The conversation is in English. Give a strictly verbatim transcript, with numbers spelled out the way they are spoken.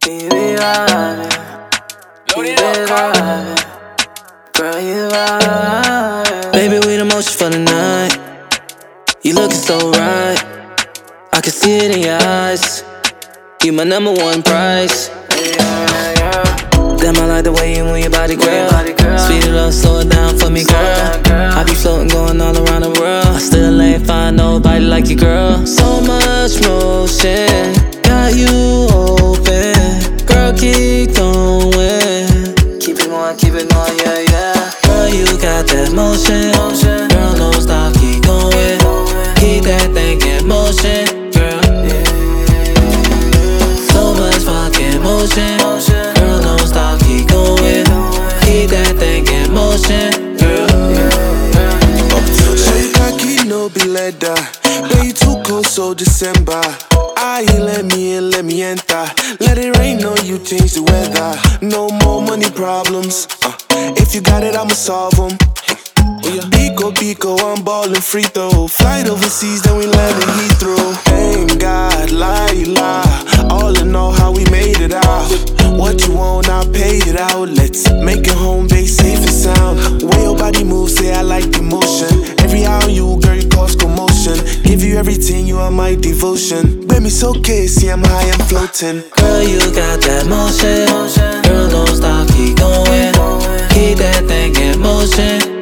Keep it vibing, keep it vibing. Girl, you vibing. Baby, we the motion for the night. You looking so right, I can see it in your eyes. You my number one prize. Damn, I like the way you move your body, girl. Speed it up, slow it down for me, girl. I be floating, going all around the world. I still ain't find nobody like you, girl. So much motion, got you open. Girl, keep going. Keep it going, keep it going, yeah, yeah. Girl, you got that motion. Girl, don't stop, keep going. Keep that thing in motion, girl. So much fucking motion. Girl, don't stop, keep going. Keep that thing in motion, girl. So you cocky, no be leather. Way too cold, so December. Ah, you let me in, let me enter. Let it rain on you, change the weather. No more money problems. Uh, if you got it, I'ma solve them. Pico, Pico, I'm ballin' free throw. Flight overseas, then we land in Heathrow. Thank God, lie, lie. All in all, how we made it out. What you want, I'll pay it out. Let's make it home base safe and sound. Way your body moves, say I like the motion. Every eye on you, girl, you cause commotion. Give you everything, you are my devotion. Baby, it's okay, see I'm high, I'm floating. Girl, you got that motion. Girl, don't stop, keep going. Keep that thing in motion.